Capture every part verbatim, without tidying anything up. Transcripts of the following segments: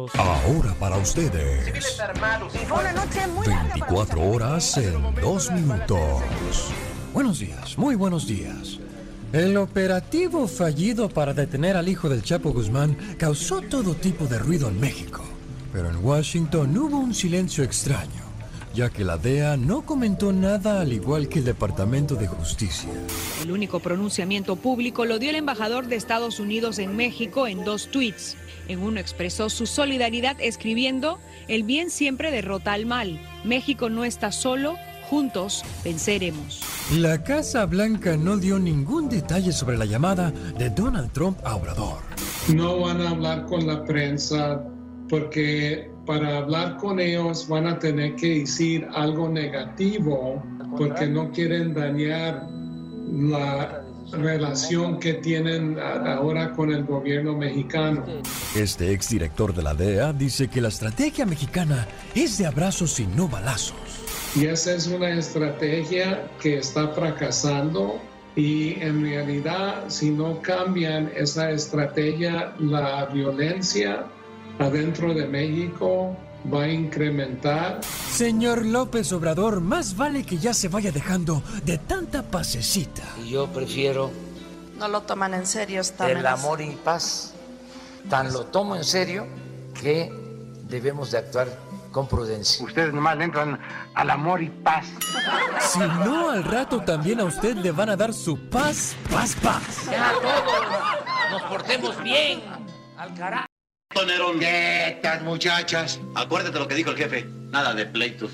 minutos. Ahora para ustedes. Y fue una noche muy larga para veinticuatro horas en dos minutos. Buenos días, muy buenos días. El operativo fallido para detener al hijo del Chapo Guzmán causó todo tipo de ruido en México. Pero en Washington hubo un silencio extraño, ya que la D E A no comentó nada, al igual que el Departamento de Justicia. El único pronunciamiento público lo dio el embajador de Estados Unidos en México en dos tweets. En uno expresó su solidaridad escribiendo: "El bien siempre derrota al mal. México no está solo. Juntos venceremos". La Casa Blanca no dio ningún detalle sobre la llamada de Donald Trump a Obrador. No van a hablar con la prensa porque para hablar con ellos van a tener que decir algo negativo porque no quieren dañar la relación que tienen ahora con el gobierno mexicano. Este exdirector de la D E A dice que la estrategia mexicana es de abrazos y no balazos. Y esa es una estrategia que está fracasando y en realidad si no cambian esa estrategia, la violencia adentro de México va a incrementar. Señor López Obrador, más vale que ya se vaya dejando de tanta pasecita. Y yo prefiero No lo toman en serio esta el amenaza. amor y paz. Tan lo tomo en serio que debemos de actuar con prudencia. Ustedes nomás le entran al amor y paz. Si no, al rato también a usted le van a dar su paz, paz, paz. Ya todos nos portemos bien, al carajo. Quietas, muchachas. Acuérdate lo que dijo el jefe. Nada de pleitos.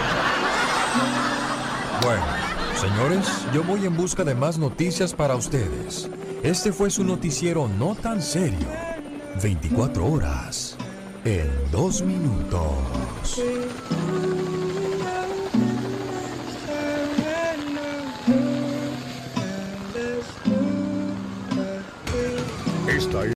Bueno, señores, yo voy en busca de más noticias para ustedes. Este fue su noticiero no tan serio. veinticuatro horas en dos minutos. Esta es